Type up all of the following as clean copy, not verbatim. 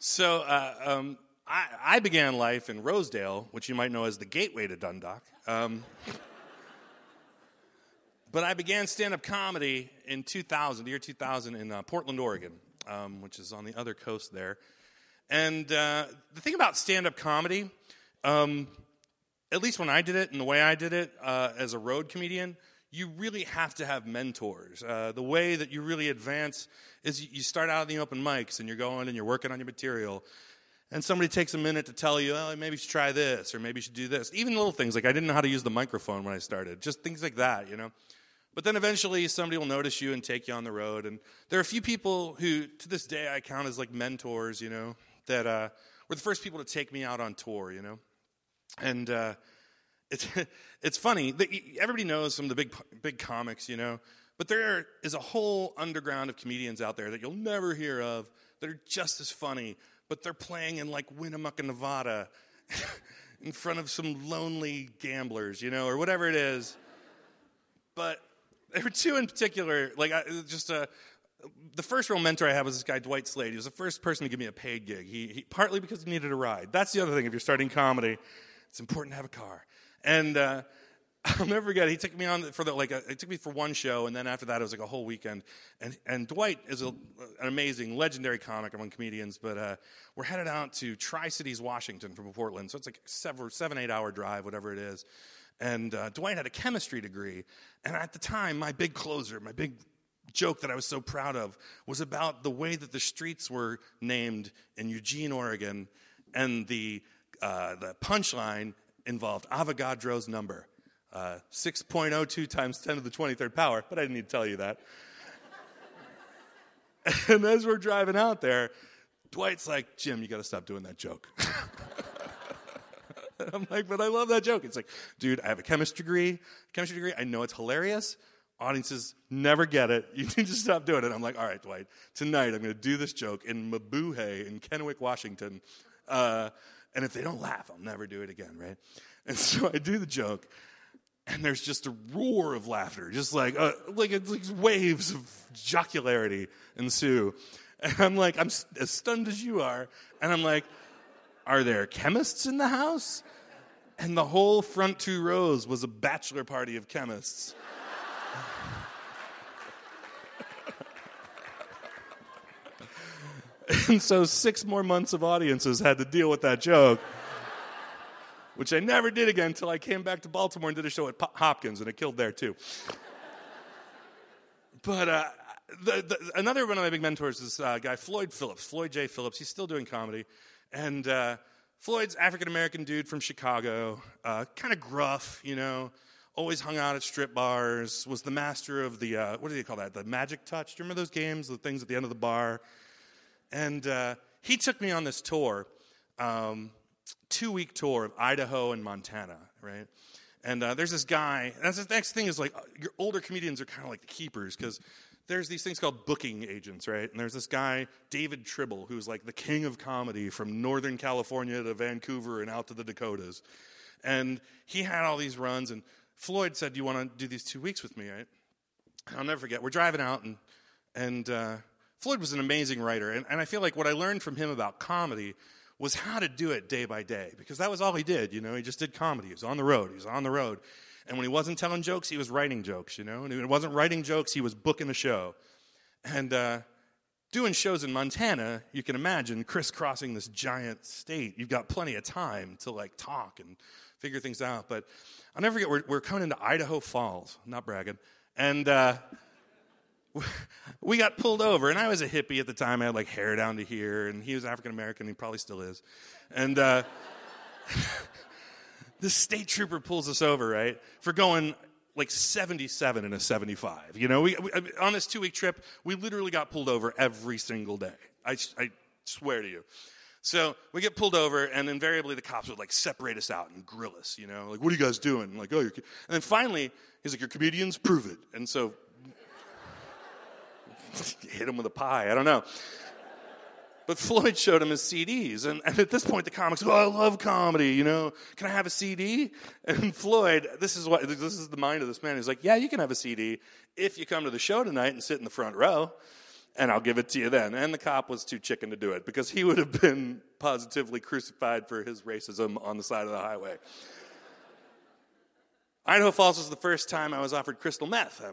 I began life in Rosedale, which you might know as the gateway to Dundalk. But I began stand-up comedy in the year 2000, in Portland, Oregon, which is on the other coast there. And the thing about stand-up comedy, at least when I did it and the way I did it as a road comedian, you really have to have mentors. The way that you really advance is you start out in the open mics and you're going and you're working on your material. And somebody takes a minute to tell you, oh, maybe you should try this or maybe you should do this. Even little things like I didn't know how to use the microphone when I started. Just things like that, you know. But then eventually somebody will notice you and take you on the road. And there are a few people who, to this day, I count as like mentors, you know, that were the first people to take me out on tour, you know. And it's funny. Everybody knows some of the big comics, you know. But there is a whole underground of comedians out there that you'll never hear of that are just as funny, but they're playing in like Winnemucca, Nevada in front of some lonely gamblers, you know, or whatever it is. But there were two in particular, like the first real mentor I had was this guy, Dwight Slade. He was the first person to give me a paid gig. He partly because he needed a ride. That's the other thing. If you're starting comedy, it's important to have a car. And I'll never forget. He took me on it took me for one show, and then after that, it was like a whole weekend. And Dwight is an amazing, legendary comic among comedians. But we're headed out to Tri-Cities, Washington, from Portland. So it's like 7-8 hour drive, whatever it is. And Dwight had a chemistry degree. And at the time, my big closer, my big joke that I was so proud of was about the way that the streets were named in Eugene, Oregon. And the punchline involved Avogadro's number, 6.02 times 10 to the 23rd power. But I didn't need to tell you that. And as we're driving out there, Dwight's like, Jim, you got to stop doing that joke. I'm like, but I love that joke. It's like, dude, I have a chemistry degree. I know it's hilarious. Audiences never get it. You need to stop doing it. I'm like, all right, Dwight, tonight I'm going to do this joke in Mabuhay in Kennewick, Washington. And if they don't laugh, I'll never do it again, right? And so I do the joke, and there's just a roar of laughter, just like it's like waves of jocularity ensue. And I'm like, I'm as stunned as you are. And I'm like, are there chemists in the house? And the whole front 2 rows was a bachelor party of chemists. And so 6 more months of audiences had to deal with that joke, which I never did again until I came back to Baltimore and did a show at Hopkins, and it killed there too. But another one of my big mentors is a guy, Floyd J. Phillips. He's still doing comedy. And Floyd's African-American dude from Chicago, kind of gruff, you know, always hung out at strip bars, was the master of the, what do they call that, the magic touch? Do you remember those games, the things at the end of the bar? And he took me on this tour, 2-week tour of Idaho and Montana, right? And there's this guy, and that's the next thing is like, your older comedians are kind of like the keepers, because there's these things called booking agents, right? And there's this guy, David Tribble, who's like the king of comedy from Northern California to Vancouver and out to the Dakotas. And he had all these runs, and Floyd said, do you want to do these 2 weeks with me, right? And I'll never forget, we're driving out, and Floyd was an amazing writer. And I feel like what I learned from him about comedy was how to do it day by day, because that was all he did, you know? He just did comedy. He was on the road. And when he wasn't telling jokes, he was writing jokes, you know? And when he wasn't writing jokes, he was booking a show. And doing shows in Montana, you can imagine crisscrossing this giant state. You've got plenty of time to, like, talk and figure things out. But I'll never forget, we're coming into Idaho Falls, not bragging, and we got pulled over. And I was a hippie at the time. I had, like, hair down to here, and he was African-American. He probably still is. And this state trooper pulls us over, right, for going like 77 and a 75. You know, we on this 2-week trip, we literally got pulled over every single day. I swear to you. So we get pulled over, and invariably the cops would like separate us out and grill us, you know, like, what are you guys doing? I'm like, oh, and then finally he's like, you're comedians, prove it. And so hit him with a pie. I don't know. But Floyd showed him his CDs, and at this point the comics go, I love comedy, you know, can I have a CD? And Floyd, this is the mind of this man, he's like, yeah, you can have a CD if you come to the show tonight and sit in the front row. and I'll give it to you then. And the cop was too chicken to do it because he would have been positively crucified for his racism on the side of the highway. Idaho Falls was the first time I was offered crystal meth.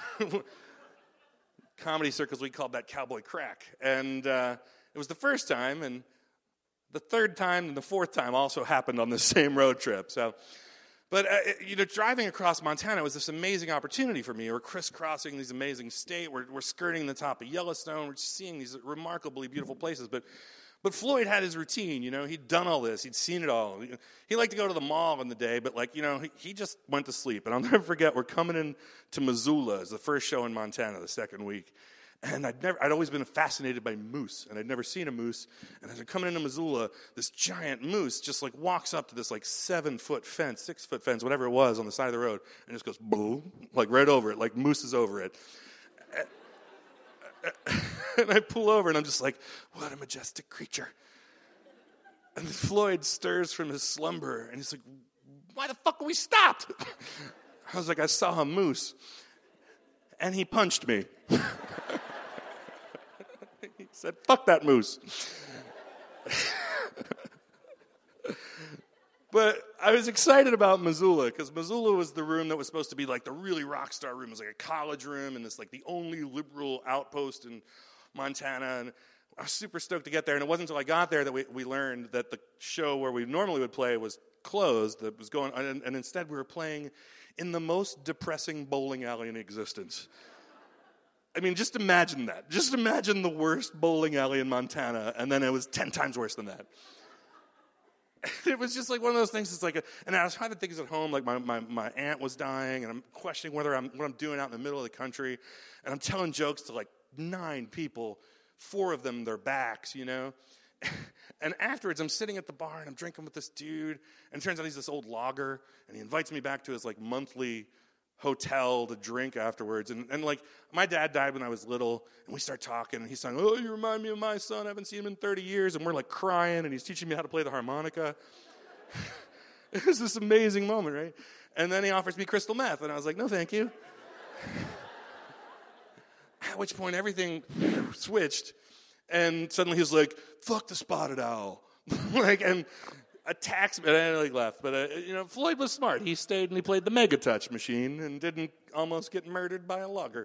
Comedy circles, we called that cowboy crack. And it was the first time, and the third time and the fourth time also happened on the same road trip. But driving across Montana was this amazing opportunity for me. We're crisscrossing these amazing states. We're skirting the top of Yellowstone. We're just seeing these remarkably beautiful places. But Floyd had his routine, He'd done all this. He'd seen it all. He liked to go to the mall in the day, but, he just went to sleep. And I'll never forget, we're coming in to Missoula as the first show in Montana the second week. And I'd always been fascinated by moose, and I'd never seen a moose. And as I'm coming into Missoula, this giant moose just, walks up to this, 7-foot fence, 6-foot fence, whatever it was, on the side of the road, and just goes, boom, right over it, moose is over it. And I pull over, and I'm just like, what a majestic creature. And Floyd stirs from his slumber, and he's like, why the fuck are we stopped? I was like, I saw a moose. And he punched me. He said, fuck that moose. But I was excited about Missoula, because Missoula was the room that was supposed to be the really rock star room. It was a college room, and this the only liberal outpost in Montana. And I was super stoked to get there. And it wasn't until I got there that we learned that the show where we normally would play was closed. That was going, and instead we were playing in the most depressing bowling alley in existence. I mean, just imagine that. Just imagine the worst bowling alley in Montana, and then it was 10 times worse than that. It was just one of those things. It's and I was having things at home, my aunt was dying, and I'm questioning what I'm doing out in the middle of the country, and I'm telling jokes to 9 people, 4 of them their backs, And afterwards, I'm sitting at the bar, and I'm drinking with this dude, and it turns out he's this old logger, and he invites me back to his monthly hotel to drink afterwards. And my dad died when I was little, and we start talking, and he's saying, oh, you remind me of my son. I haven't seen him in 30 years. And we're crying, and he's teaching me how to play the harmonica. It was this amazing moment, right? And then he offers me crystal meth, and I was like, no, thank you. At which point everything switched, and suddenly he was like, fuck the spotted owl. And attacks me, and I left. But, Floyd was smart. He stayed and he played the Mega Touch machine and didn't almost get murdered by a logger.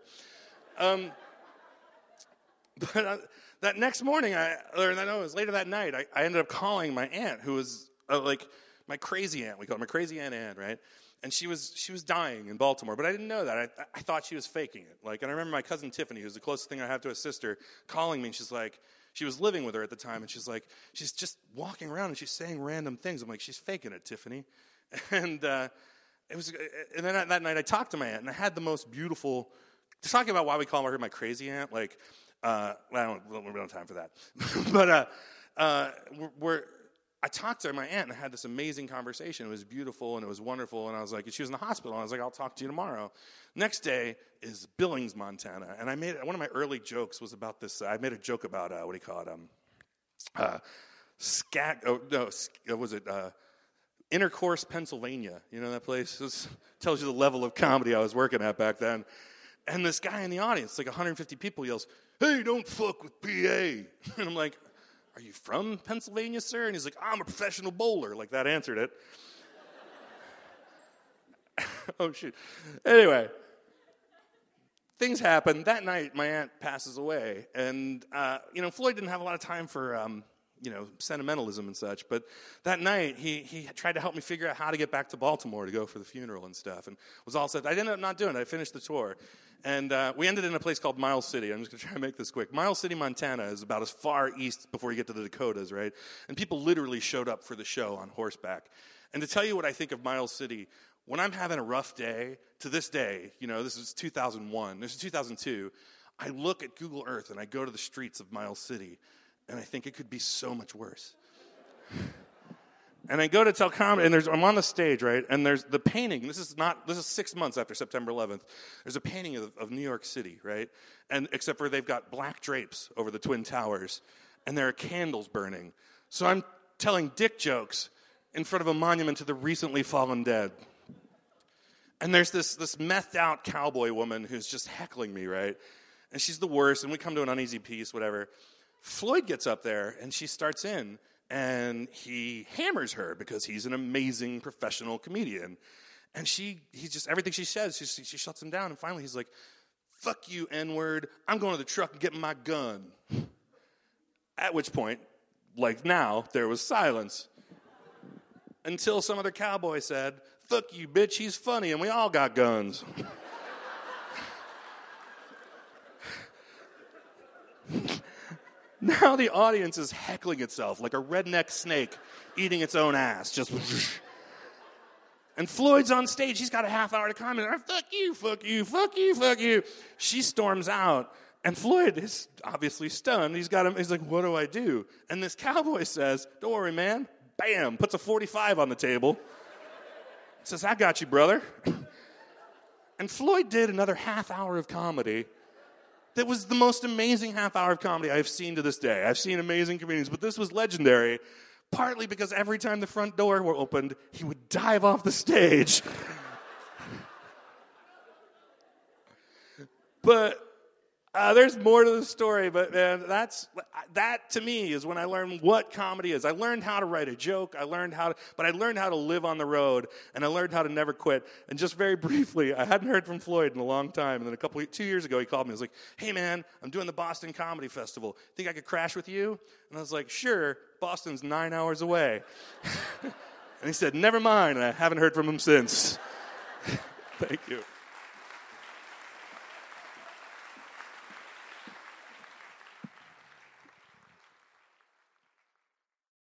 But that next morning, it was later that night, I ended up calling my aunt, who was my crazy aunt. We call her my crazy Aunt, right? And she was dying in Baltimore, but I didn't know that. I thought she was faking it. And I remember my cousin Tiffany, who's the closest thing I have to a sister, calling me, and she's like, she was living with her at the time, and she's like, she's just walking around and she's saying random things. I'm like, she's faking it, Tiffany. And and then that night I talked to my aunt, and I had the most beautiful, talking about why we call her my crazy aunt. We don't have time for that. But I talked to my aunt, and I had this amazing conversation. It was beautiful, and it was wonderful, and I was like, she was in the hospital, and I was like, I'll talk to you tomorrow. Next day is Billings, Montana, and I made one of my early jokes was about this. I made a joke about, Intercourse, Pennsylvania. You know that place? This tells you the level of comedy I was working at back then. And this guy in the audience, 150 people, yells, hey, don't fuck with PA. And I'm like, are you from Pennsylvania, sir? And he's like, I'm a professional bowler. That answered it. Oh, shoot. Anyway, things happen. That night, my aunt passes away. And, Floyd didn't have a lot of time for, sentimentalism and such. But that night, he tried to help me figure out how to get back to Baltimore to go for the funeral and stuff. And was all set. I ended up not doing it. I finished the tour. And we ended in a place called Miles City. I'm just going to try and make this quick. Miles City, Montana is about as far east before you get to the Dakotas, right? And people literally showed up for the show on horseback. And to tell you what I think of Miles City, when I'm having a rough day, to this day, this is 2001, this is 2002, I look at Google Earth and I go to the streets of Miles City, and I think it could be so much worse. And I go to tell comedy, and I'm on the stage, right? And there's the painting. This is 6 months after September 11th. There's a painting of New York City, right? And except for they've got black drapes over the Twin Towers, and there are candles burning. So I'm telling dick jokes in front of a monument to the recently fallen dead. And there's this methed out cowboy woman who's just heckling me, right? and she's the worst, and we come to an uneasy peace, whatever. Floyd gets up there, and she starts in, and he hammers her because he's an amazing professional comedian. And he just, everything she says, she shuts him down, and finally he's like, fuck you, N-word, I'm going to the truck and getting my gun. At which point, like now, there was silence. Until some other cowboy said, fuck you, bitch, he's funny, and we all got guns. Now the audience is heckling itself like a redneck snake eating its own ass. Just and Floyd's on stage. He's got a half hour to comment. Fuck you, fuck you, fuck you, fuck you. She storms out. And Floyd is obviously stunned. He's like, what do I do? And this cowboy says, don't worry, man. Bam, puts a 45 on the table. Says, I got you, brother. And Floyd did another half hour of comedy. That was the most amazing half hour of comedy I've seen to this day. I've seen amazing comedians, but this was legendary, partly because every time the front door were opened, he would dive off the stage. But there's more to the story, but man, that to me is when I learned what comedy is. I learned how to write a joke. I learned how to live on the road, and I learned how to never quit. And just very briefly, I hadn't heard from Floyd in a long time, and then 2 years ago, he called me. He was like, "Hey man, I'm doing the Boston Comedy Festival. Think I could crash with you?" And I was like, "Sure. Boston's 9 hours away." And he said, "Never mind." And I haven't heard from him since. Thank you.